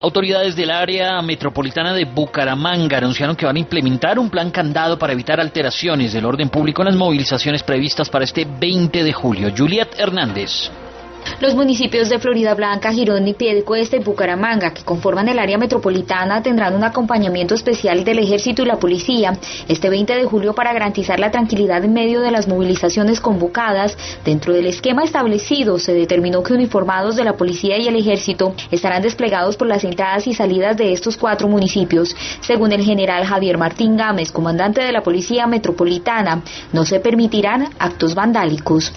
Autoridades del área metropolitana de Bucaramanga anunciaron que van a implementar un plan candado para evitar alteraciones del orden público en las movilizaciones previstas para este 20 de julio. Juliet Hernández. Los municipios de Floridablanca, Girón, Piedecuesta y Bucaramanga, que conforman el área metropolitana, tendrán un acompañamiento especial del Ejército y la Policía este 20 de julio para garantizar la tranquilidad en medio de las movilizaciones convocadas. Dentro del esquema establecido, se determinó que uniformados de la Policía y el Ejército estarán desplegados por las entradas y salidas de estos 4 municipios. Según el general Javier Martín Gámez, comandante de la Policía Metropolitana, no se permitirán actos vandálicos.